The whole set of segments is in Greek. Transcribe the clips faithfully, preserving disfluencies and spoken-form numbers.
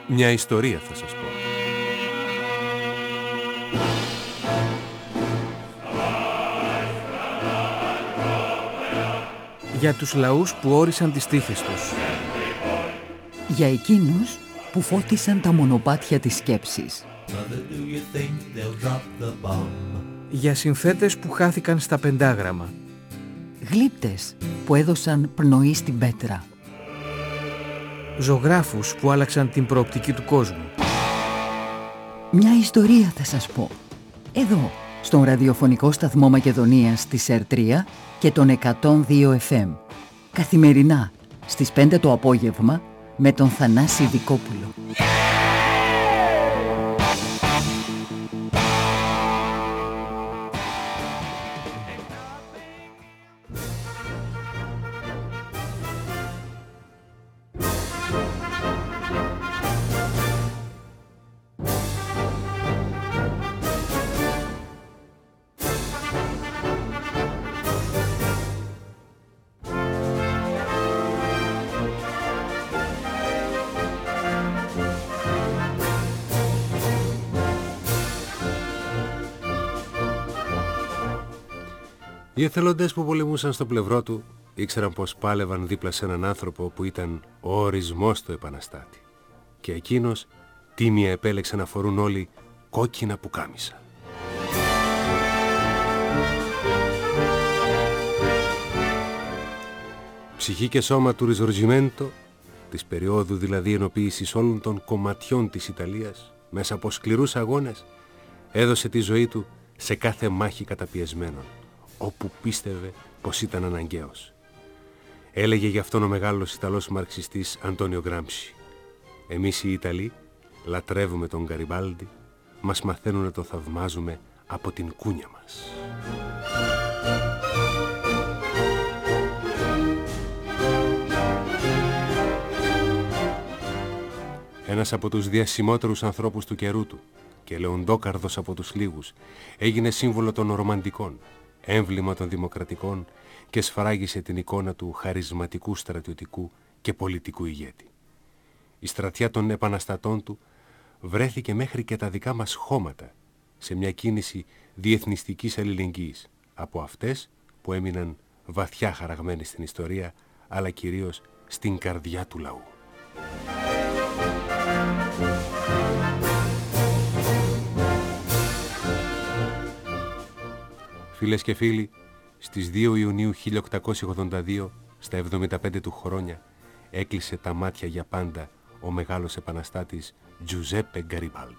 Μια ιστορία θα σας πω. Για τους λαούς που όρισαν τις τύχες τους. Για εκείνους που φώτισαν τα μονοπάτια της σκέψης. Για συνθέτες που χάθηκαν στα πεντάγραμμα. Γλύπτες που έδωσαν πνοή στην πέτρα. Ζωγράφους που άλλαξαν την προοπτική του κόσμου. Μια ιστορία θα σας πω. Εδώ, στον ραδιοφωνικό σταθμό Μακεδονίας της Ερ τρία και τον εκατόν δύο εφ εμ. Καθημερινά, στις πέντε το απόγευμα, με τον Θανάση Δικόπουλο. Οι εθελοντές που πολεμούσαν στο πλευρό του ήξεραν πως πάλευαν δίπλα σε έναν άνθρωπο που ήταν ο ορισμός του επαναστάτη. Και εκείνος τίμια επέλεξε να φορούν όλοι κόκκινα πουκάμισα. Ψυχή και σώμα του Ριζοργιμέντο, της περίοδου δηλαδή ενοποίησης όλων των κομματιών της Ιταλίας, μέσα από σκληρούς αγώνες, έδωσε τη ζωή του σε κάθε μάχη καταπιεσμένων, όπου πίστευε πως ήταν αναγκαίος. Έλεγε γι' αυτόν ο μεγάλος Ιταλός μαρξιστής Αντώνιο Γκράμψι: «Εμείς οι Ιταλοί λατρεύουμε τον Γκαριμπάλντι, μας μαθαίνουν να το θαυμάζουμε από την κούνια μας». Ένας από τους διασημότερους ανθρώπους του καιρού του και λεοντόκαρδος από τους λίγους, έγινε σύμβολο των ρομαντικών, έμβλημα των δημοκρατικών και σφράγισε την εικόνα του χαρισματικού στρατιωτικού και πολιτικού ηγέτη. Η στρατιά των επαναστατών του βρέθηκε μέχρι και τα δικά μας χώματα σε μια κίνηση διεθνιστικής αλληλεγγύης, από αυτές που έμειναν βαθιά χαραγμένες στην ιστορία, αλλά κυρίως στην καρδιά του λαού. Φίλες και φίλοι, στις δύο Ιουνίου χίλια οκτακόσια ογδόντα δύο, στα εβδομήντα πέντε του χρόνια, έκλεισε τα μάτια για πάντα ο μεγάλος επαναστάτης Τζουζέπε Γκαριμπάλντι.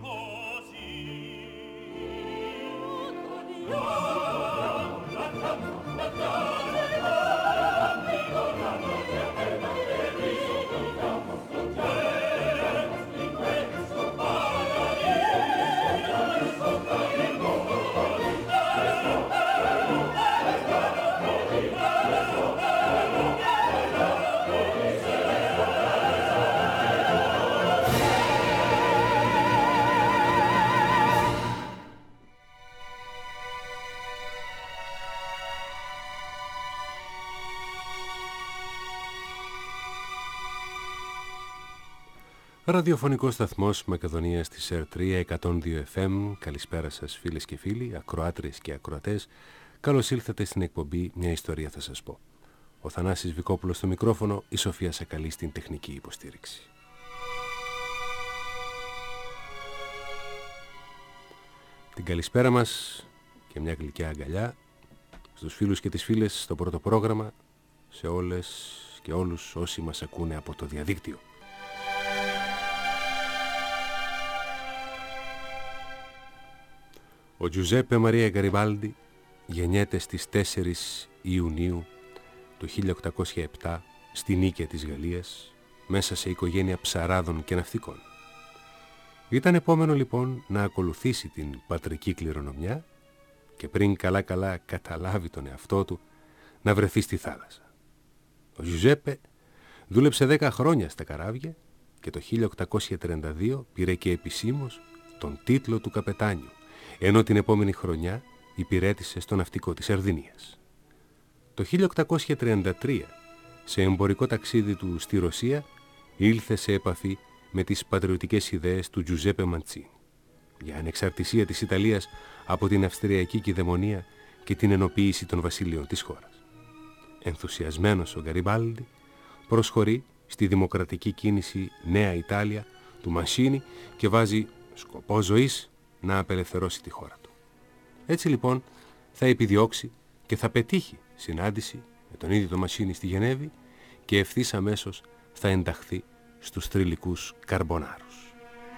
Ραδιοφωνικός σταθμός Μακεδονίας της ΕΡ τρία εκατόν δύο εφ εμ. Καλησπέρα σας φίλες και φίλοι, ακροάτρες και ακροατές. Καλώς ήλθατε στην εκπομπή «Μια ιστορία θα σας πω». Ο Θανάσης Βικόπουλος στο μικρόφωνο, η Σοφία Σακαλή στην τεχνική υποστήριξη. Την καλησπέρα μας και μια γλυκιά αγκαλιά στους φίλους και τις φίλες στο πρώτο πρόγραμμα, σε όλες και όλους όσοι μας ακούνε από το διαδίκτυο. Ο Τζουζέπε Μαρία Γκαριμπάλντι γεννιέται στις τέσσερις Ιουνίου του χίλια οκτακόσια επτά στη Νίκαια της Γαλλίας, μέσα σε οικογένεια ψαράδων και ναυτικών. Ήταν επόμενο λοιπόν να ακολουθήσει την πατρική κληρονομιά και πριν καλά-καλά καταλάβει τον εαυτό του να βρεθεί στη θάλασσα. Ο Τζουζέπε δούλεψε δέκα χρόνια στα καράβια και το χίλια οκτακόσια τριάντα δύο πήρε και επισήμως τον τίτλο του καπετάνιου, ενώ την επόμενη χρονιά υπηρέτησε στο ναυτικό της Σαρδινίας. Το χίλια οκτακόσια τριάντα τρία, σε εμπορικό ταξίδι του στη Ρωσία, ήλθε σε επαφή με τις πατριωτικές ιδέες του Τζουζέπε Μαντσίνι για ανεξαρτησία της Ιταλίας από την Αυστριακή κυδαιμονία και την ενοποίηση των βασιλείων της χώρας. Ενθουσιασμένος ο Γκαριμπάλντι προσχωρεί στη δημοκρατική κίνηση Νέα Ιτάλια του Μαντσίνι και βάζει σκοπό ζωής να απελευθερώσει τη χώρα του. Έτσι λοιπόν θα επιδιώξει και θα πετύχει συνάντηση με τον ίδιο τον Μαντσίνι στη Γενέβη και ευθύς αμέσως θα ενταχθεί στους θρυλικούς Καρμπονάρους.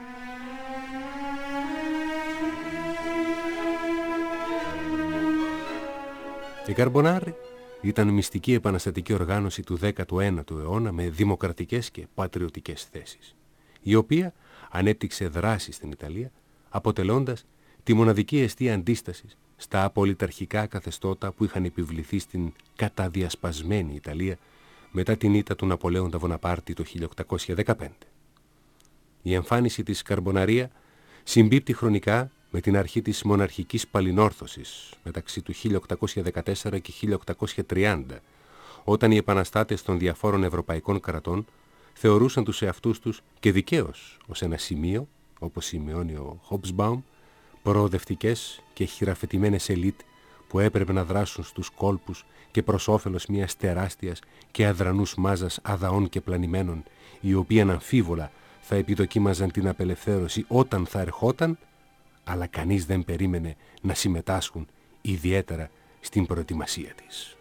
Οι Καρμπονάροι ήταν μυστική επαναστατική οργάνωση του δέκατου ένατου αιώνα με δημοκρατικές και πατριωτικές θέσεις, η οποία ανέπτυξε δράση στην Ιταλία, αποτελώντας τη μοναδική αιστεία αντίστασης στα απολυταρχικά καθεστώτα που είχαν επιβληθεί στην καταδιασπασμένη Ιταλία μετά την ήττα του Ναπολέοντα Βοναπάρτη το χίλια οκτακόσια δεκαπέντε. Η εμφάνιση της Καρμποναρία συμπίπτει χρονικά με την αρχή της μοναρχικής παλινόρθωσης μεταξύ του χίλια οκτακόσια δεκατέσσερα και χίλια οκτακόσια τριάντα, όταν οι επαναστάτες των διαφόρων ευρωπαϊκών κρατών θεωρούσαν τους εαυτούς τους και δικαίως ως ένα σημείο, όπως σημειώνει ο Χόμπσμπαουμ, προοδευτικές και χειραφετημένες ελίτ που έπρεπε να δράσουν στους κόλπους και προς όφελος μιας τεράστιας και αδρανούς μάζας αδαών και πλανημένων, οι οποίοι αναμφίβολα θα επιδοκίμαζαν την απελευθέρωση όταν θα ερχόταν, αλλά κανείς δεν περίμενε να συμμετάσχουν ιδιαίτερα στην προετοιμασία της.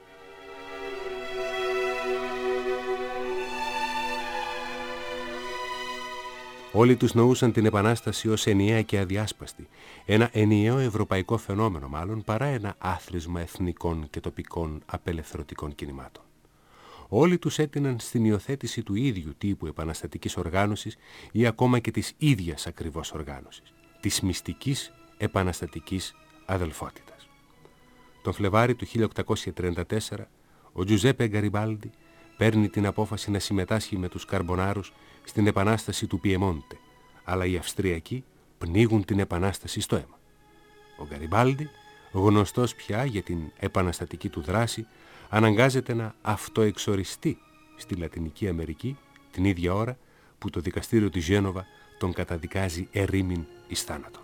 Όλοι τους νοούσαν την Επανάσταση ως ενιαία και αδιάσπαστη, ένα ενιαίο ευρωπαϊκό φαινόμενο μάλλον, παρά ένα άθροισμα εθνικών και τοπικών απελευθερωτικών κινημάτων. Όλοι τους έτειναν στην υιοθέτηση του ίδιου τύπου επαναστατικής οργάνωσης ή ακόμα και της ίδιας ακριβώς οργάνωσης, της μυστικής επαναστατικής αδελφότητας. Τον Φλεβάρι του χίλια οκτακόσια τριάντα τέσσερα, ο Τζουζέπε Γκαριμπάλντι παίρνει την απόφαση να συμμετάσχει με τους Καρμπονάρους στην επανάσταση του Πιεμόντε, αλλά οι Αυστριακοί πνίγουν την επανάσταση στο αίμα. Ο Γκαριμπάλντι, γνωστός πια για την επαναστατική του δράση, αναγκάζεται να αυτοεξοριστεί στη Λατινική Αμερική την ίδια ώρα που το δικαστήριο της Γένοβα τον καταδικάζει ερήμην εις θάνατον.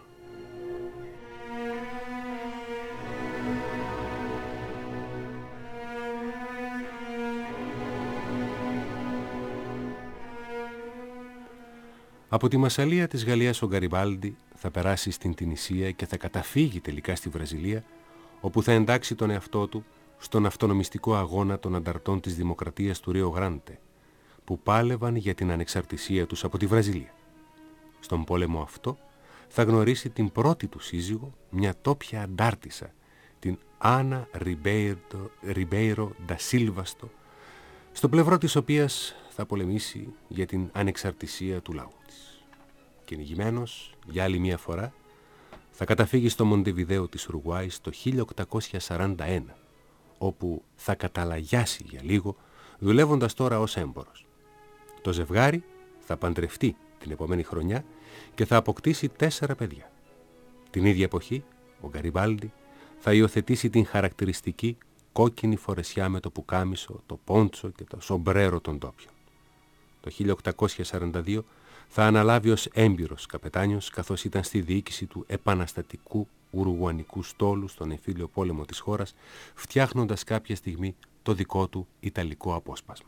Από τη Μασσαλία της Γαλλίας ο Γκαριμπάλντι θα περάσει στην Τινησία και θα καταφύγει τελικά στη Βραζιλία, όπου θα εντάξει τον εαυτό του στον αυτονομιστικό αγώνα των ανταρτών της Δημοκρατίας του Ρίο Γκράντε, που πάλευαν για την ανεξαρτησία τους από τη Βραζιλία. Στον πόλεμο αυτό θα γνωρίσει την πρώτη του σύζυγο, μια τόπια αντάρτισσα, την Άννα Ριμπέιρο ντα Σίλβαστο, στο πλευρό της οποίας θα πολεμήσει για την ανεξαρτησία του λαού της. Κυνηγημένος για άλλη μία φορά θα καταφύγει στο Μοντεβιδέο της Ουρουγουάης το χίλια οκτακόσια σαράντα ένα, όπου θα καταλαγιάσει για λίγο, δουλεύοντας τώρα ως έμπορος. Το ζευγάρι θα παντρευτεί την επόμενη χρονιά και θα αποκτήσει τέσσερα παιδιά. Την ίδια εποχή, ο Γκαριμπάλντι θα υιοθετήσει την χαρακτηριστική κόκκινη φορεσιά με το πουκάμισο, το πόντσο και το σομπρέρο των ντόπιων. Το χίλια οκτακόσια σαράντα δύο θα αναλάβει ως έμπειρος καπετάνιος, καθώς ήταν στη διοίκηση του επαναστατικού Ουρουγουανικού στόλου στον εμφύλιο πόλεμο της χώρας, φτιάχνοντας κάποια στιγμή το δικό του ιταλικό απόσπασμα.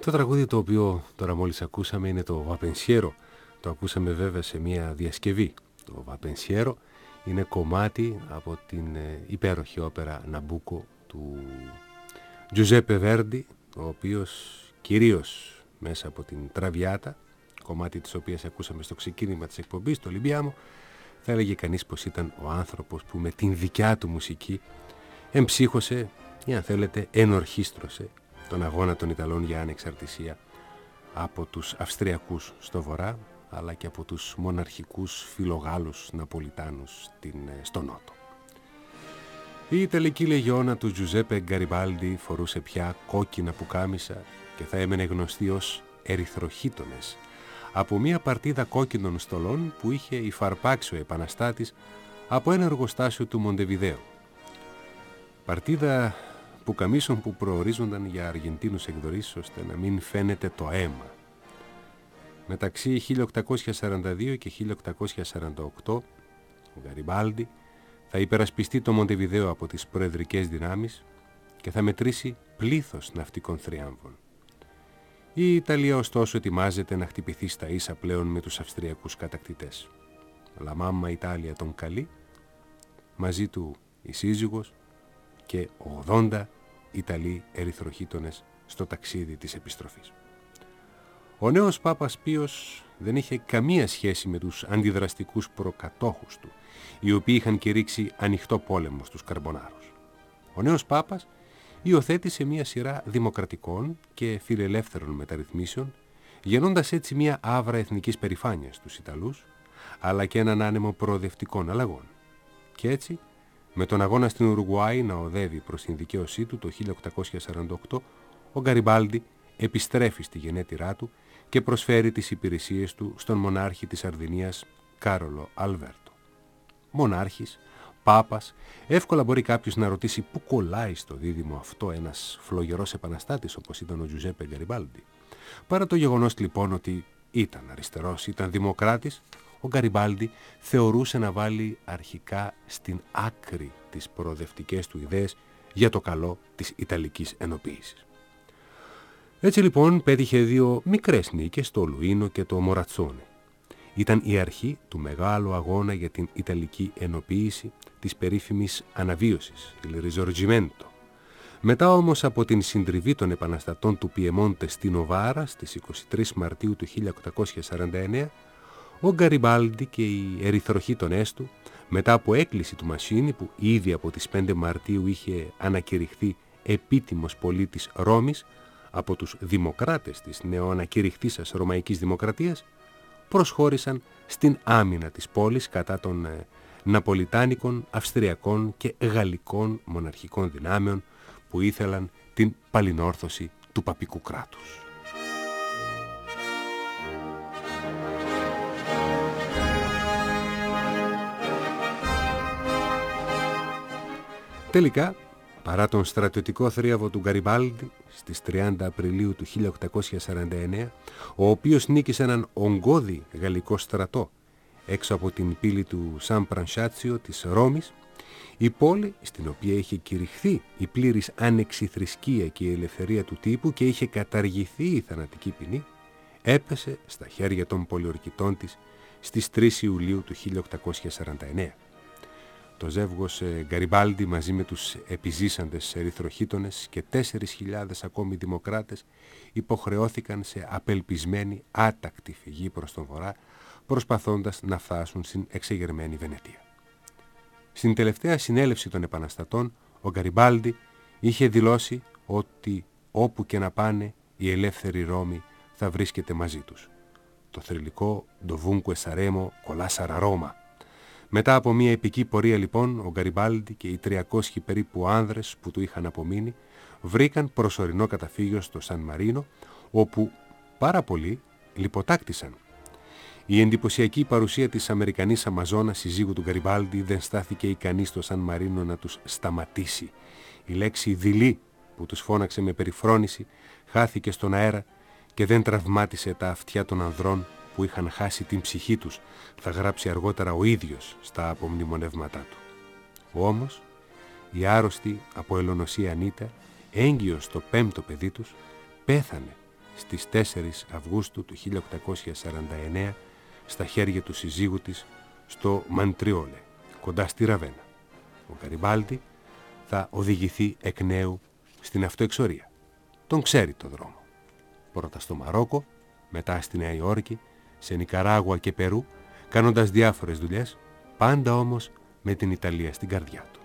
Το τραγούδι το οποίο τώρα μόλις ακούσαμε είναι το Βαπενσιέρο. Το ακούσαμε βέβαια σε μια διασκευή. Το Βαπενσιέρο είναι κομμάτι από την υπέροχη όπερα Ναμπούκο του Τζουζέπε Βέρντι, ο οποίος κυρίως μέσα από την Τραβιάτα, κομμάτι της οποίας ακούσαμε στο ξεκίνημα της εκπομπής, το Λιμπιάμο, θα έλεγε κανείς πως ήταν ο άνθρωπος που με την δικιά του μουσική εμψύχωσε ή αν θέλετε ενορχίστρωσε τον αγώνα των Ιταλών για ανεξαρτησία από τους Αυστριακούς στο βορρά, αλλά και από τους μοναρχικούς φιλογάλους Ναπολιτάνους στην, στο νότο. Η Ιταλική λεγιώνα του Τζουζέπε Γκαριμπάλντι φορούσε πια κόκκινα πουκάμισα και θα έμενε γνωστή ως ερυθροχύτωνες από μια παρτίδα κόκκινων στολών που είχε υφαρπάξει ο επαναστάτης από ένα εργοστάσιο του Μοντεβιδέο. Παρτίδα πουκαμίσων που προορίζονταν για Αργεντίνους εκδορείς ώστε να μην φαίνεται το αίμα. Μεταξύ χίλια οκτακόσια σαράντα δύο και χίλια οκτακόσια σαράντα οκτώ ο Γκαριμπάλντι θα υπερασπιστεί το Μοντεβιδέο από τις προεδρικές δυνάμεις και θα μετρήσει πλήθος ναυτικών θριάμβων. Η Ιταλία ωστόσο ετοιμάζεται να χτυπηθεί στα ίσα πλέον με τους Αυστριακούς κατακτητές. La Mamma Italia τον καλεί, μαζί του η σύζυγος και ογδόντα Ιταλοί ερυθροχύτωνες στο ταξίδι της επιστροφής. Ο νέος Πάπας Πίος δεν είχε καμία σχέση με τους αντιδραστικούς προκατόχους του, οι οποίοι είχαν κηρύξει ανοιχτό πόλεμο στους Καρμπονάρους. Ο νέος Πάπας υιοθέτησε μια σειρά δημοκρατικών και φιλελεύθερων μεταρρυθμίσεων, γεννώντας έτσι μια άβρα εθνικής περηφάνειας στους Ιταλούς, αλλά και έναν άνεμο προοδευτικών αλλαγών. Και έτσι, με τον αγώνα στην Ουρουγουάη να οδεύει προς την δικαίωσή του το χίλια οκτακόσια σαράντα οκτώ, ο Γκαριμπάλντι επιστρέφει στη γενέτειρά του και προσφέρει τις υπηρεσίες του στον μονάρχη της Σαρδινίας Κάρολο Αλβέρτο. Μονάρχης, Πάπας, εύκολα μπορεί κάποιος να ρωτήσει πού κολλάει στο δίδυμο αυτό ένας φλογερός επαναστάτης όπως ήταν ο Τζουζέπε Γκαριμπάλντι. Παρά το γεγονός λοιπόν ότι ήταν αριστερός, ήταν δημοκράτης, ο Γκαριμπάλντι θεωρούσε να βάλει αρχικά στην άκρη τις προοδευτικές του ιδέες για το καλό της Ιταλικής ενοποίησης. Έτσι λοιπόν πέτυχε δύο μικρές νίκες, το Λουίνο και το Μορατσόνε. Ήταν η αρχή του μεγάλου αγώνα για την Ιταλική ενοποίηση της περίφημης αναβίωσης, il Risorgimento. Μετά όμως από την συντριβή των επαναστατών του Πιεμόντε στη Νοβάρα στις είκοσι τρεις Μαρτίου του χίλια οκτακόσια σαράντα εννέα, ο Γκαριμπάλντι και οι ερυθροχύτωνές του, μετά από έκκληση του Μασίνη που ήδη από τις πέντε Μαρτίου είχε ανακηρυχθεί επίτιμος πολίτης Ρώμης από τους δημοκράτες της νεοανακηρυχθήσας Ρωμαϊκής Δημοκρατίας, προσχώρησαν στην άμυνα της πόλης κατά των ε, Ναπολιτάνικων, Αυστριακών και Γαλλικών μοναρχικών δυνάμεων που ήθελαν την παλινόρθωση του παπικού κράτους. Τελικά, παρά τον στρατιωτικό θρίαβο του Γκαριμπάλντι στις τριάντα Απριλίου του χίλια οκτακόσια σαράντα εννέα, ο οποίος νίκησε έναν ογκώδη γαλλικό στρατό έξω από την πύλη του Σαν Πρανσάτσιο της Ρώμης, η πόλη, στην οποία είχε κηρυχθεί η πλήρης άνεξη θρησκεία και η ελευθερία του τύπου και είχε καταργηθεί η θανατική ποινή, έπεσε στα χέρια των πολιορκητών της στις τρεις Ιουλίου του χίλια οκτακόσια σαράντα εννέα. Το ζεύγος Γκαριμπάλντι μαζί με τους επιζήσαντες ερυθροχύτωνες και τέσσερις χιλιάδες ακόμη δημοκράτες υποχρεώθηκαν σε απελπισμένη άτακτη φυγή προς τον βορρά, προσπαθώντας να φτάσουν στην εξεγερμένη Βενετία. Στην τελευταία συνέλευση των επαναστατών, ο Γκαριμπάλντι είχε δηλώσει ότι όπου και να πάνε η ελεύθερη Ρώμη θα βρίσκεται μαζί τους. Το θρυλικό «Dovunque saremo con la sarà Roma». Μετά από μια επική πορεία λοιπόν, ο Γκαριμπάλντι και οι τριακόσιοι περίπου άνδρες που του είχαν απομείνει βρήκαν προσωρινό καταφύγιο στο Σαν Μαρίνο, όπου πάρα πολλοί λιποτάκτησαν. Η εντυπωσιακή παρουσία της Αμερικανής Αμαζόνα, συζύγου του Γκαριμπάλντι, δεν στάθηκε ικανή στο Σαν Μαρίνο να τους σταματήσει. Η λέξη δειλή που τους φώναξε με περιφρόνηση χάθηκε στον αέρα και δεν τραυμάτισε τα αυτιά των ανδρών που είχαν χάσει την ψυχή τους, θα γράψει αργότερα ο ίδιος στα απομνημονεύματά του. Όμως, η άρρωστη από ελονοσία Ανίτα, έγκυος στο πέμπτο παιδί τους, πέθανε στις τέσσερις Αυγούστου του χίλια οκτακόσια σαράντα εννέα στα χέρια του συζύγου της στο Μαντριόλε, κοντά στη Ραβένα. Ο Γκαριμπάλντι θα οδηγηθεί εκ νέου στην αυτοεξορία. Τον ξέρει το δρόμο. Πρώτα στο Μαρόκο, μετά στη Νέα Υόρκη, σε Νικαράγουα και Περού, κάνοντας διάφορες δουλειές, πάντα όμως με την Ιταλία στην καρδιά του.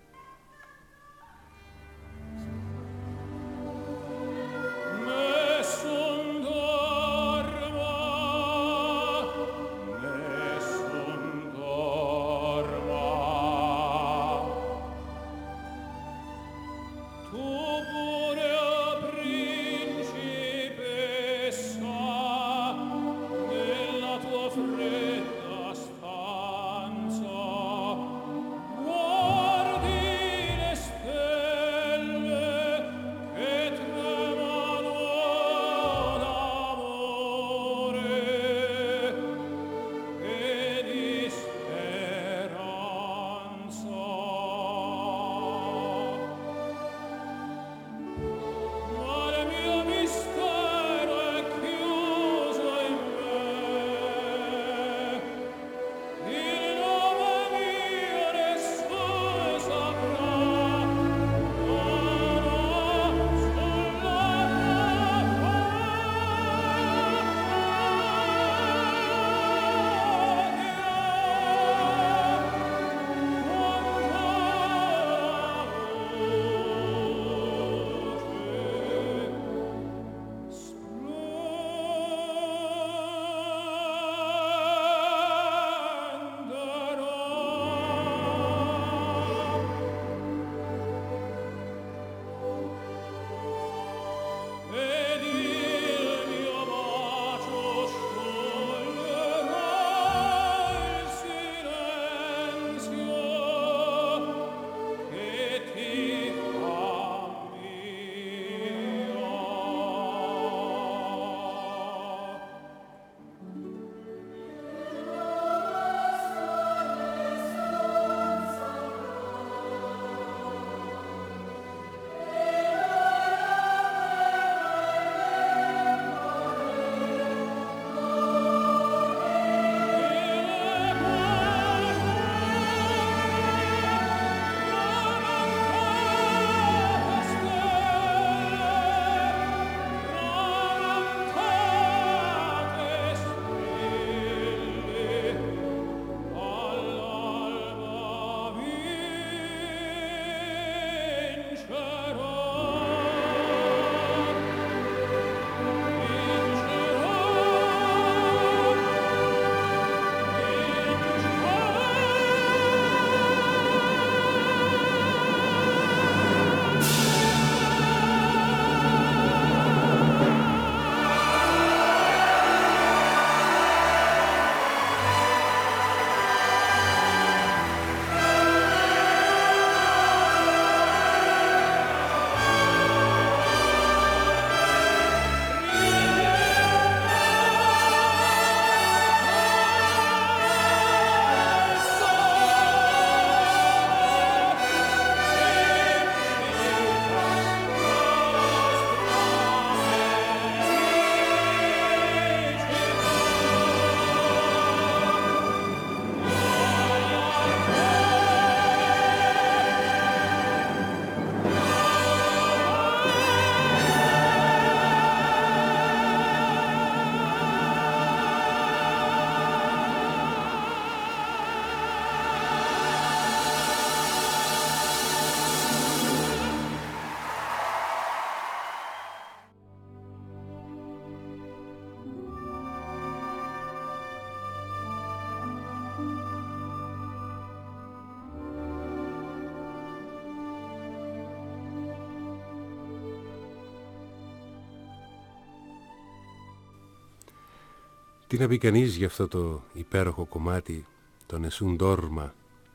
Τι να πει κανείς για αυτό το υπέροχο κομμάτι, το Nessun Dorma,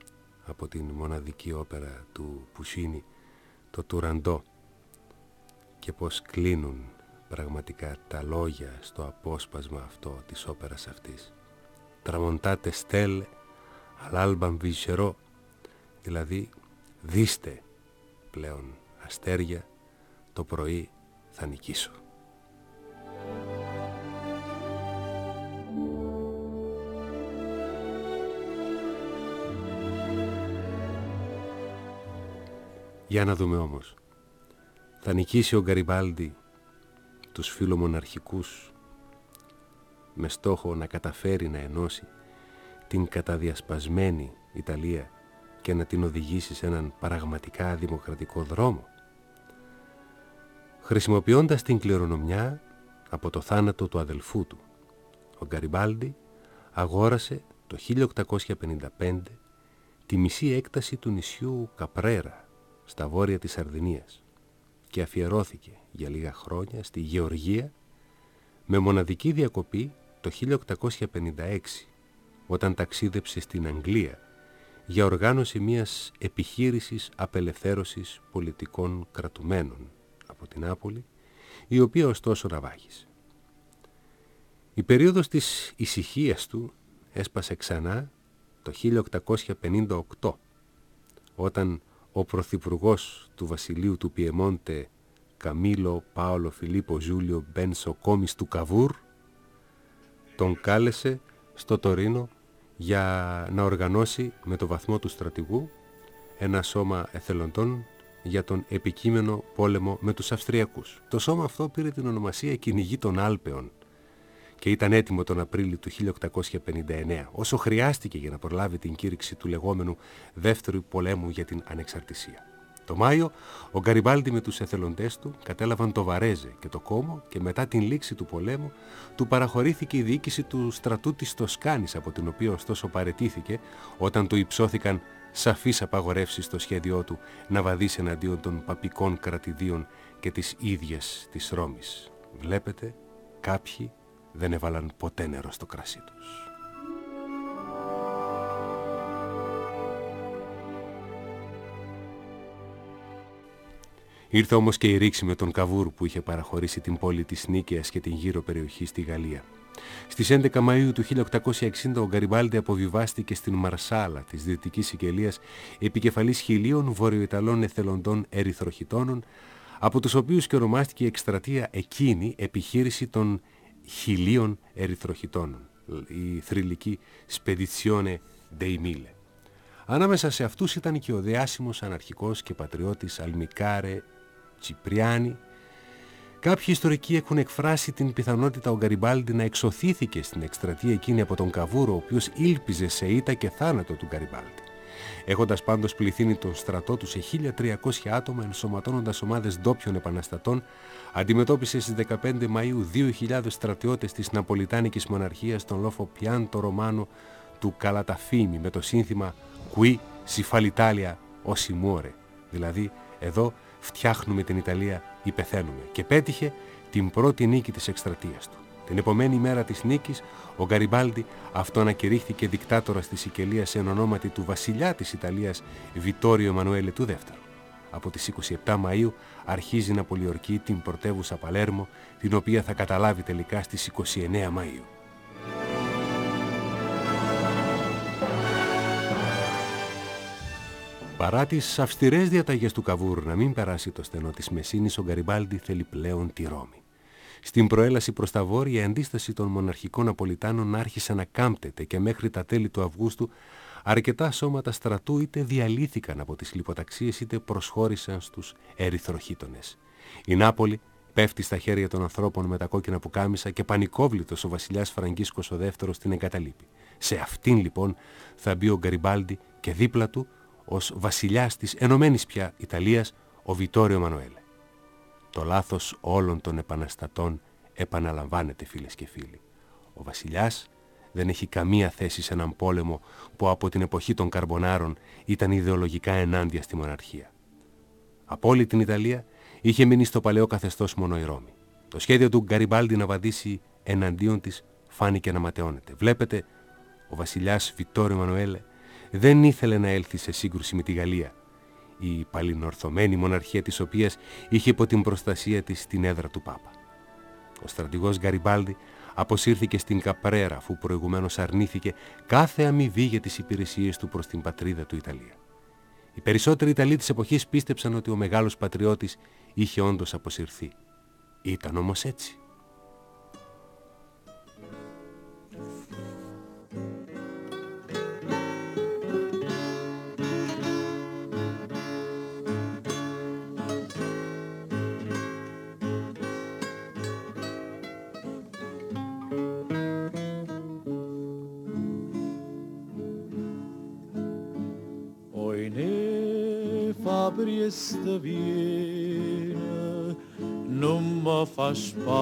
από την μοναδική όπερα του Πουσίνη, το Τουραντό, και πως κλείνουν πραγματικά τα λόγια στο απόσπασμα αυτό της όπερας αυτής. Tramontate stelle all'albam vincerò, δηλαδή δίστε πλέον αστέρια, το πρωί θα νικήσω. Για να δούμε όμως. Θα νικήσει ο Γκαριμπάλντι τους φιλομοναρχικούς με στόχο να καταφέρει να ενώσει την καταδιασπασμένη Ιταλία και να την οδηγήσει σε έναν πραγματικά δημοκρατικό δρόμο. Χρησιμοποιώντας την κληρονομιά από το θάνατο του αδελφού του, ο Γκαριμπάλντι αγόρασε το χίλια οκτακόσια πενήντα πέντε τη μισή έκταση του νησιού Καπρέρα στα βόρεια της Σαρδινίας και αφιερώθηκε για λίγα χρόνια στη γεωργία, με μοναδική διακοπή το χίλια οκτακόσια πενήντα έξι, όταν ταξίδεψε στην Αγγλία για οργάνωση μιας επιχείρησης απελευθέρωσης πολιτικών κρατουμένων από την Νάπολη, η οποία ωστόσο ναυάγησε. Η περίοδος της ησυχίας του έσπασε ξανά το χίλια οκτακόσια πενήντα οκτώ, όταν ο πρωθυπουργός του βασιλείου του Πιεμόντε, Καμίλο Πάολο Φιλίππο Ζούλιο Μπένσο Κόμις του Καβούρ, τον κάλεσε στο Τωρίνο για να οργανώσει με το βαθμό του στρατηγού ένα σώμα εθελοντών για τον επικείμενο πόλεμο με τους Αυστριακούς. Το σώμα αυτό πήρε την ονομασία Κυνηγοί των Άλπαιων και ήταν έτοιμο τον Απρίλιο του χίλια οκτακόσια πενήντα εννέα, όσο χρειάστηκε για να προλάβει την κήρυξη του λεγόμενου Δεύτερου Πολέμου για την Ανεξαρτησία. Το Μάιο, ο Γκαριμπάλντι με τους εθελοντές του κατέλαβαν το Βαρέζε και το Κόμο και μετά την λήξη του πολέμου του παραχωρήθηκε η διοίκηση του στρατού της Τοσκάνης, από την οποία ωστόσο παραιτήθηκε όταν του υψώθηκαν σαφείς απαγορεύσεις στο σχέδιό του να βαδίσει εναντίον των παπικών κρατηδίων και της ίδιας της Ρώμης. Βλέπετε, κάποιοι δεν έβαλαν ποτέ νερό στο κρασί τους. Ήρθε όμως και η ρήξη με τον Καβούρ, που είχε παραχωρήσει την πόλη της Νίκαιας και την γύρω περιοχή στη Γαλλία. Στις έντεκα Μαΐου του χίλια οκτακόσια εξήντα ο Γκαριμπάλντι αποβιβάστηκε στην Μαρσάλα της Δυτικής Σικελίας, επικεφαλής χιλίων βορειοϊταλών εθελοντών ερυθροχιτώνων, από τους οποίους και ονομάστηκε η εκστρατεία εκείνη επιχείρηση των χιλίων ερυθροχιτώνων, η θρυλική Spedizione dei Mille. Ανάμεσα σε αυτούς ήταν και ο διάσημος αναρχικός και πατριώτης Αλμικάρε Τσιπριάνι. Κάποιοι ιστορικοί έχουν εκφράσει την πιθανότητα ο Γκαριμπάλντι να εξωθήθηκε στην εκστρατεία εκείνη από τον Καβούρο, ο οποίος ήλπιζε σε ήττα και θάνατο του Γκαριμπάλντι. Έχοντας πάντως πληθύνει τον στρατό του σε χίλια τριακόσια άτομα, ενσωματώνοντας ομάδες ντόπιων επαναστατών, αντιμετώπισε στις δεκαπέντε Μαΐου δύο χιλιάδες στρατιώτες της Ναπολιτάνικης Μοναρχίας στον λόφο Πιάντο Ρωμάνο του Καλαταφίμι με το σύνθημα «Qui si fa l'Italia o si muore», δηλαδή «Εδώ φτιάχνουμε την Ιταλία ή πεθαίνουμε», και πέτυχε την πρώτη νίκη της εκστρατείας του. Την επομένη μέρα της νίκης, ο Γκαριμπάλντι αυτοανακηρύχθηκε δικτάτορας της Σικελίας εν ονόματι του βασιλιά της Ιταλίας Βιτόριο Εμμανουέλε του Δεύτερου. Από τις είκοσι επτά Μαΐου αρχίζει να πολιορκεί την πρωτεύουσα Παλέρμο, την οποία θα καταλάβει τελικά στις είκοσι εννέα Μαΐου. Παρά τις αυστηρές διαταγές του Καβούρ να μην περάσει το στενό της Μεσίνης, ο Γκαριμπάλντι θέλει πλέον τη Ρώμη. Στην προέλαση προς τα βόρεια, η αντίσταση των μοναρχικών Ναπολιτάνων άρχισε να κάμπτεται και μέχρι τα τέλη του Αυγούστου αρκετά σώματα στρατού είτε διαλύθηκαν από τις λιποταξίες είτε προσχώρησαν στους ερυθροχίτονες. Η Νάπολη πέφτει στα χέρια των ανθρώπων με τα κόκκινα πουκάμισα και πανικόβλητος ο βασιλιάς Φραγκίσκος ο Δεύτερος την εγκαταλείπει. Σε αυτήν λοιπόν θα μπει ο Γκαριμπάλντι και δίπλα του, ως βασιλιάς της ενωμένης πια Ιταλίας, ο Βιτόριο Εμμανουέλε. Το λάθος όλων των επαναστατών επαναλαμβάνεται, φίλες και φίλοι. Ο βασιλιάς δεν έχει καμία θέση σε έναν πόλεμο που από την εποχή των Καρμπονάρων ήταν ιδεολογικά ενάντια στη μοναρχία. Από όλη την Ιταλία είχε μείνει στο παλαιό καθεστώς μόνο η Ρώμη. Το σχέδιο του Γκαριμπάλντι να βαδίσει εναντίον της φάνηκε να ματαιώνεται. Βλέπετε, ο βασιλιάς Βιτόριο Εμμανουέλε δεν ήθελε να έλθει σε σύγκρουση με τη Γαλλία, η παλινορθωμένη μοναρχία της οποίας είχε υπό την προστασία της την έδρα του Πάπα. Ο στρατηγός Γκαριμπάλντι αποσύρθηκε στην Καπρέρα, αφού προηγουμένως αρνήθηκε κάθε αμοιβή για τις υπηρεσίες του προς την πατρίδα του Ιταλία. Οι περισσότεροι Ιταλοί της εποχής πίστεψαν ότι ο μεγάλος πατριώτης είχε όντως αποσυρθεί. Ήταν όμως έτσι. Prieste viene, non mi fa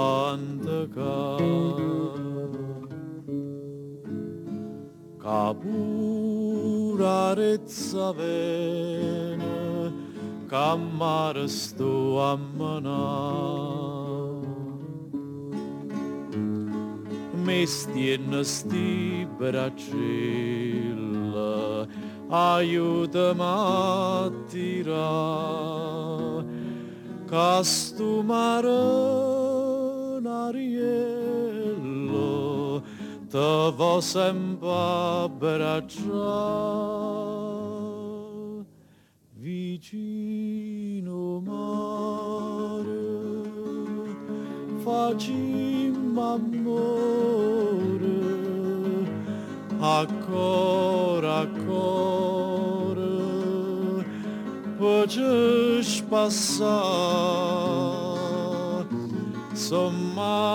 spantacare. Ca pura rezza vene, ca mare sto a menare. Mi stiene sti braccella, aiutami a tirare, ca sto mare n'ariello te vo sempre abbracciare. Vicino mare, facimmo amore, ancora, ancora, poi passare, son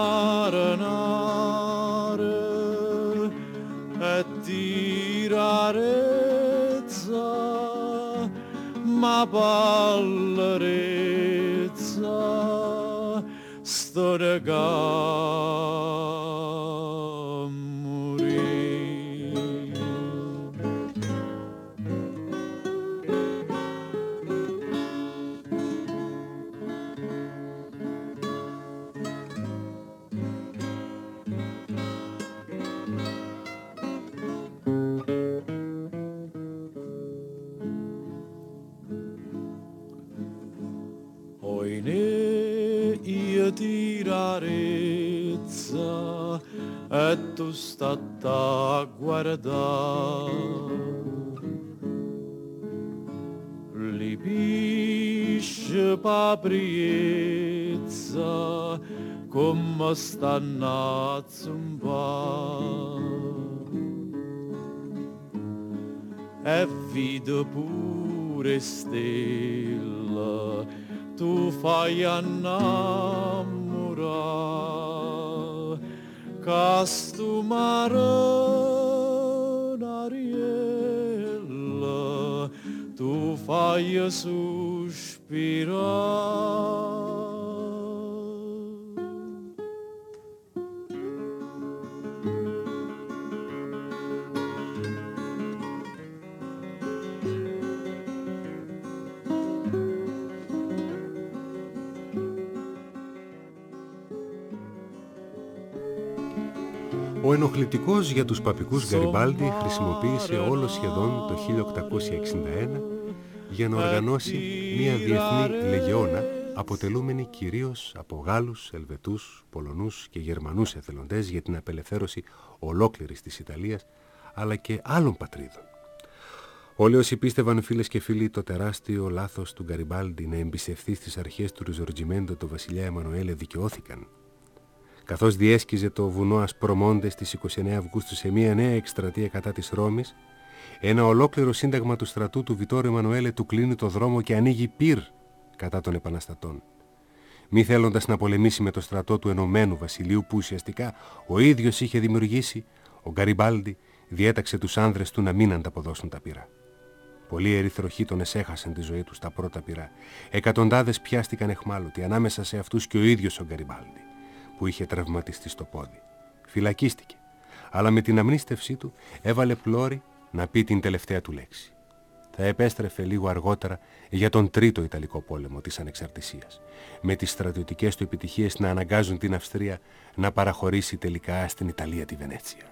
marinare e tirarezza, ma ballerezza, sto regà morire. Io tirarezza e tu stata a guardare, li pisce papriezza come stanno a zumbare, e vedo pure stella tu fai innamorare, ca stu mare n'ariella tu fai sospirare. Ο ενοχλητικός για τους παπικούς Γκαριμπάλντι χρησιμοποίησε όλο σχεδόν το χίλια οκτακόσια εξήντα ένα για να οργανώσει μια διεθνή λεγεώνα αποτελούμενη κυρίως από Γάλλους, Ελβετούς, Πολωνούς και Γερμανούς εθελοντές για την απελευθέρωση ολόκληρης της Ιταλίας αλλά και άλλων πατρίδων. Όλοι όσοι πίστευαν, φίλες και φίλοι, το τεράστιο λάθος του Γκαριμπάλντι να εμπιστευτεί στις αρχές του Ριζορτζιμέντο το βασιλιά Εμμανουέλε δικαιώθηκαν. Καθώς διέσκιζε το βουνό Ασπρομόντε στις είκοσι εννέα Αυγούστου σε μια νέα εκστρατεία κατά της Ρώμης, ένα ολόκληρο σύνταγμα του στρατού του Βιτόριο Εμμανουέλε του κλείνει το δρόμο και ανοίγει πυρ κατά των επαναστατών. Μη θέλοντας να πολεμήσει με το στρατό του Ενωμένου Βασιλείου που ουσιαστικά ο ίδιος είχε δημιουργήσει, ο Γκαριμπάλντι διέταξε τους άνδρες του να μην ανταποδώσουν τα πυρά. Πολλοί ερυθροχείτονες έχασαν τη ζωή τους στα πρώτα πυρά. Εκατοντάδες πιάστηκαν εχμάλωτοι, ανάμεσα σε αυτούς και ο ίδιος ο Γκαριμπάλντι, που είχε τραυματιστεί στο πόδι. Φυλακίστηκε, αλλά με την αμνίστευσή του έβαλε πλώρη να πει την τελευταία του λέξη. Θα επέστρεφε λίγο αργότερα για τον τρίτο Ιταλικό πόλεμο της Ανεξαρτησίας, με τις στρατιωτικές του επιτυχίες να αναγκάζουν την Αυστρία να παραχωρήσει τελικά στην Ιταλία τη Βενέτσια.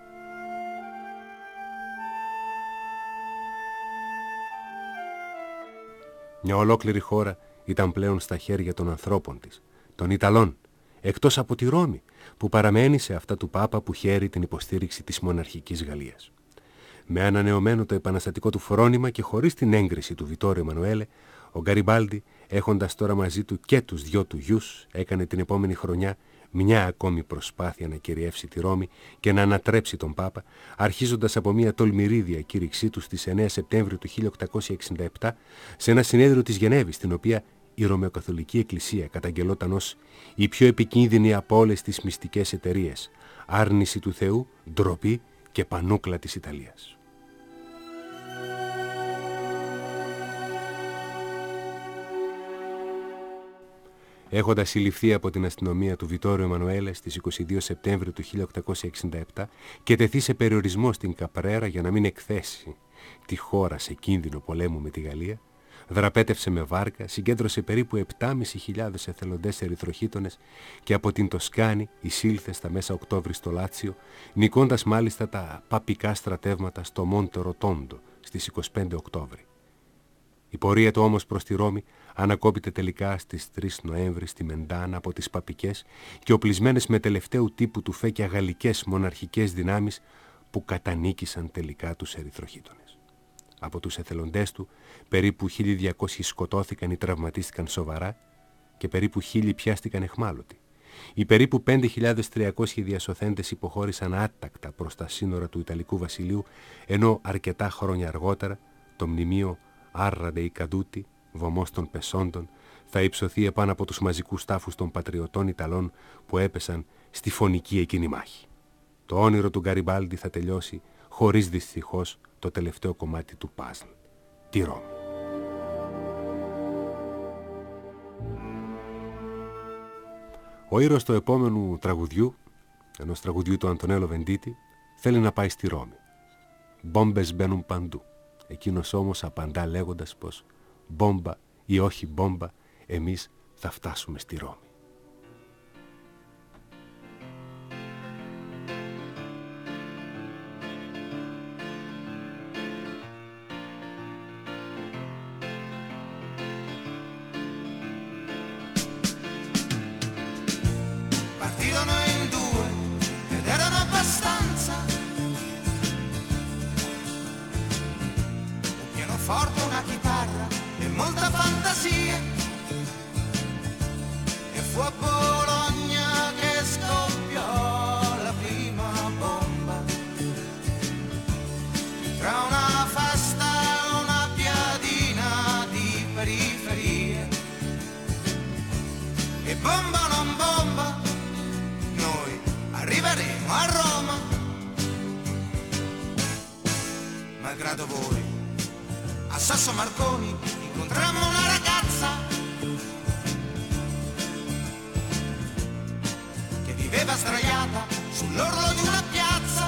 Μια ολόκληρη χώρα ήταν πλέον στα χέρια των ανθρώπων της, των Ιταλών, εκτός από τη Ρώμη, που παραμένει σε αυτά του Πάπα που χαίρει την υποστήριξη της μοναρχικής Γαλλίας. Με ανανεωμένο το επαναστατικό του φρόνημα και χωρίς την έγκριση του Βιτόριο Εμμανουέλε, ο Γκαριμπάλντι, έχοντας τώρα μαζί του και τους δυο του γιους, έκανε την επόμενη χρονιά μια ακόμη προσπάθεια να κυριεύσει τη Ρώμη και να ανατρέψει τον Πάπα, αρχίζοντας από μια τολμηρή διακήρυξή του στις εννέα Σεπτέμβριου του χίλια οκτακόσια εξήντα επτά σε ένα συνέδριο της Γενέβης, στην οποία η Ρωμαιοκαθολική Εκκλησία καταγγελόταν ως η πιο επικίνδυνη από όλες τις μυστικές εταιρείες, άρνηση του Θεού, ντροπή και πανούκλα της Ιταλίας. έχοντας συλληφθεί από την αστυνομία του Βιτόριο Εμμανουέλε στις είκοσι δύο Σεπτέμβρη του χίλια οκτακόσια εξήντα επτά και τεθεί σε περιορισμό στην Καπρέρα για να μην εκθέσει τη χώρα σε κίνδυνο πολέμου με τη Γαλλία, δραπέτευσε με βάρκα, συγκέντρωσε περίπου επτάμισι χιλιάδες εθελοντές ερυθροχείτονες και από την Τοσκάνη εισήλθε στα μέσα Οκτώβρη στο Λάτσιο, νικώντας μάλιστα τα παπικά στρατεύματα στο Μόντε Ροτόντο στις είκοσι πέντε Οκτώβρη. Η πορεία του όμως προς τη Ρώμη ανακόπηκε τελικά στις τρεις Νοέμβρη στη Μεντάνα από τις παπικές και οπλισμένες με τελευταίου τύπου του φέκια γαλλικές μοναρχικές δυνάμεις που κατανίκησαν τελικά τους ερυθροχείτονες. Από τους εθελοντές του περίπου χίλια διακόσιοι σκοτώθηκαν ή τραυματίστηκαν σοβαρά και περίπου χίλιοι πιάστηκαν εχμάλωτοι. Οι περίπου πέντε χιλιάδες τριακόσιοι διασωθέντες υποχώρησαν άτακτα προς τα σύνορα του Ιταλικού Βασιλείου, ενώ αρκετά χρόνια αργότερα το μνημείο Άρραντε ή Καντούτι, βωμός των πεσόντων, θα υψωθεί επάνω από τους μαζικούς τάφους των πατριωτών Ιταλών που έπεσαν στη φωνική εκείνη μάχη. Το όνειρο του Γκαριμπάλντι θα τελειώσει χωρίς δυστυχώς το τελευταίο κομμάτι του παζλ, τη Ρώμη. Ο ήρωας του επόμενου τραγουδιού, ενός τραγουδιού του Αντωνέλο Βεντίτη, θέλει να πάει στη Ρώμη. Μπόμπες μπαίνουν παντού. Εκείνος όμως απαντά λέγοντας πως μπόμπα ή όχι μπόμπα, εμείς θα φτάσουμε στη Ρώμη. Partirono in due ed erano abbastanza. Un pianoforte, una chitarra e molta fantasia. E fu a Bologna che scoppiò la prima bomba. Tra una festa e una piadina di periferia. E bomba o non bomba, noi arriveremo a Roma. Malgrado voi, a Sasso Marconi incontrammo una ragazza che viveva sdraiata sull'orlo di una piazza.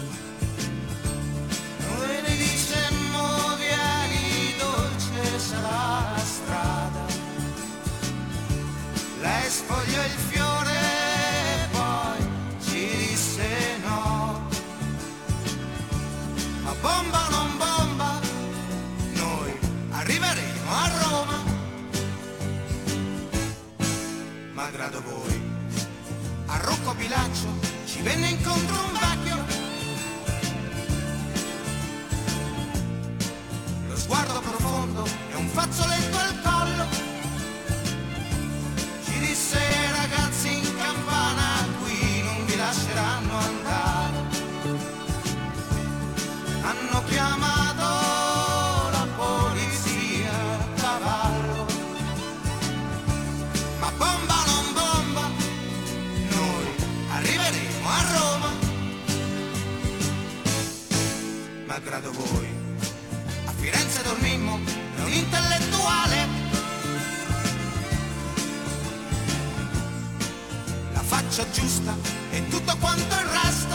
Noi le dicemmo vieni dolce sarà la strada. Lei sfogliò il fiore e poi ci disse no. Ma bomba o non bomba, noi arriveremo a Roma. Malgrado voi, a Rocco Pilaccio ci venne incontro un vecchio. Lo sguardo profondo e un fazzoletto al collo. Ci disse ragazzi in campana qui non vi lasceranno andare. Hanno chiamato la polizia a cavallo. Ma bomba o non bomba, noi arriveremo a Roma. Malgrado voi, a Firenze dormimmo da un intellettuale. La faccia giusta e tutto quanto il resto.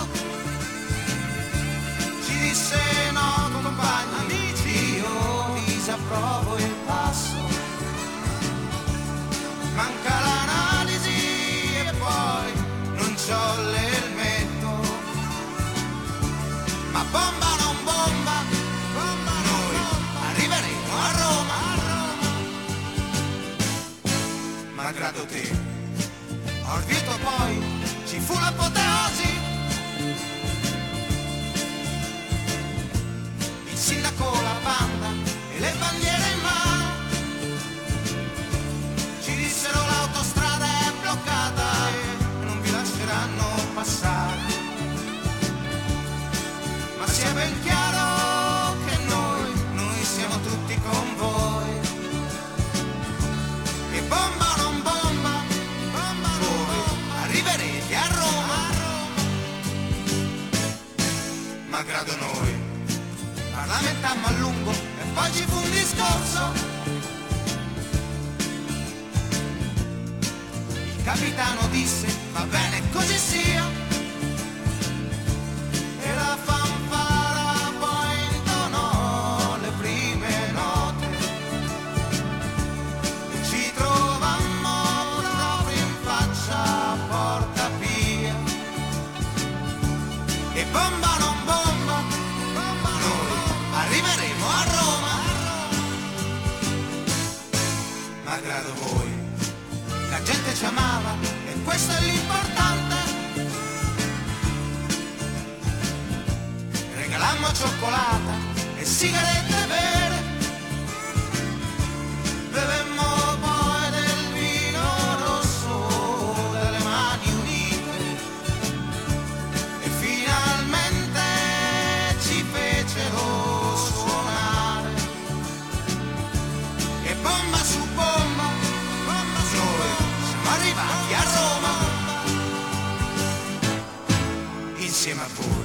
Ci disse no compagni, amici, io disapprovo il passo. Manca l'analisi e poi non c'ho l'elmetto. Ma bomba o non bomba, bomba noi arriveremo a Roma. Malgrado te, a Orvieto poi ci fu l'apoteosi. Il sindaco, la banda e le bandiere in mano ci dissero l'autostrada è bloccata e non vi lasceranno passare. Ma sia ben chiaro che noi, noi siamo tutti con voi. E bomba o non bomba, bomba voi arriverete a Roma. Malgrado noi parlamentammo a lungo e poi ci fu un discorso. capitano disse va bene così sia, e la fanfara poi intonò le prime note, e ci trovammo proprio in faccia a Porta Pia, e bomba non bomba, noi arriveremo a Roma, malgrado voi, la gente ci amava e questo è l'importante. Regalammo cioccolata e sigarette vere, bevemmo poi del vino rosso delle mani unite, e finalmente ci fecero suonare, e bomba su bomba, bomba su noi siamo arrivati a Roma, insieme a voi.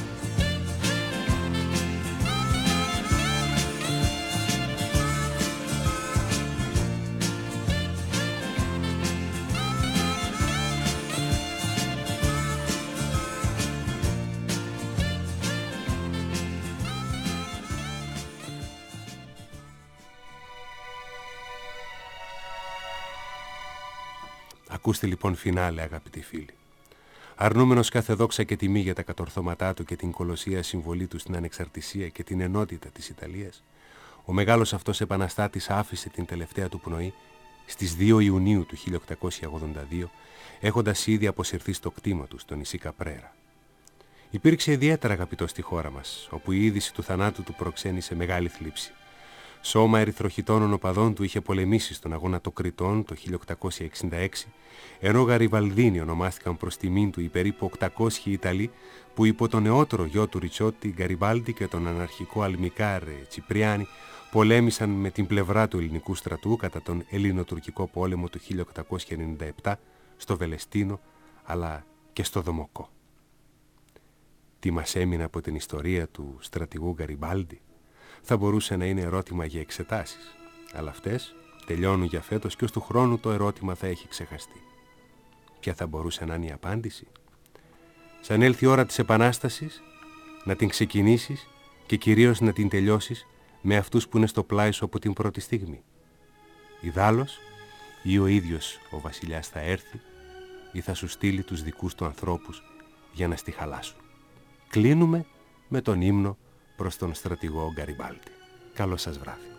Ακούστε λοιπόν φινάλε, αγαπητοί φίλοι. Αρνούμενος κάθε δόξα και τιμή για τα κατορθώματά του και την κολοσσία συμβολή του στην ανεξαρτησία και την ενότητα της Ιταλίας, ο μεγάλος αυτός επαναστάτης άφησε την τελευταία του πνοή στις δύο Ιουνίου του χίλια οκτακόσια ογδόντα δύο, έχοντας ήδη αποσυρθεί στο κτήμα του στο νησί Καπρέρα. Υπήρξε ιδιαίτερα αγαπητός στη χώρα μας, όπου η είδηση του θανάτου του προξένησε μεγάλη θλίψη. Σώμα ερυθροχητώνων οπαδών του είχε πολεμήσει στον αγώνα των Κρητών το χίλια οκτακόσια εξήντα έξι, ενώ Γαριβαλδίνοι ονομάστηκαν προς τιμήν του οι περίπου οκτακόσιοι Ιταλοί που υπό τον νεότερο γιο του Ριτσότη, Γκαριβάλντι, και τον αναρχικό Αλμικάρε Τσιπριάνι πολέμησαν με την πλευρά του ελληνικού στρατού κατά τον Ελληνοτουρκικό πόλεμο του χίλια οκτακόσια ενενήντα επτά στο Βελεστίνο αλλά και στο Δομοκό. Τι μας έμεινε από την ιστορία του στρατηγού Γκαριβάλντι θα μπορούσε να είναι ερώτημα για εξετάσεις, αλλά αυτές τελειώνουν για φέτος και ως του χρόνου το ερώτημα θα έχει ξεχαστεί. Ποια θα μπορούσε να είναι η απάντηση? Σαν έλθει η ώρα της Επανάστασης, να την ξεκινήσεις και κυρίως να την τελειώσεις με αυτούς που είναι στο πλάι σου από την πρώτη στιγμή. Ιδάλλως, ή ο ίδιος ο βασιλιάς θα έρθει ή θα σου στείλει τους δικούς του ανθρώπους για να στη χαλάσουν. Κλείνουμε με τον ύμνο προς τον στρατηγό Γκαριβάλντι. Καλό σας βράδυ.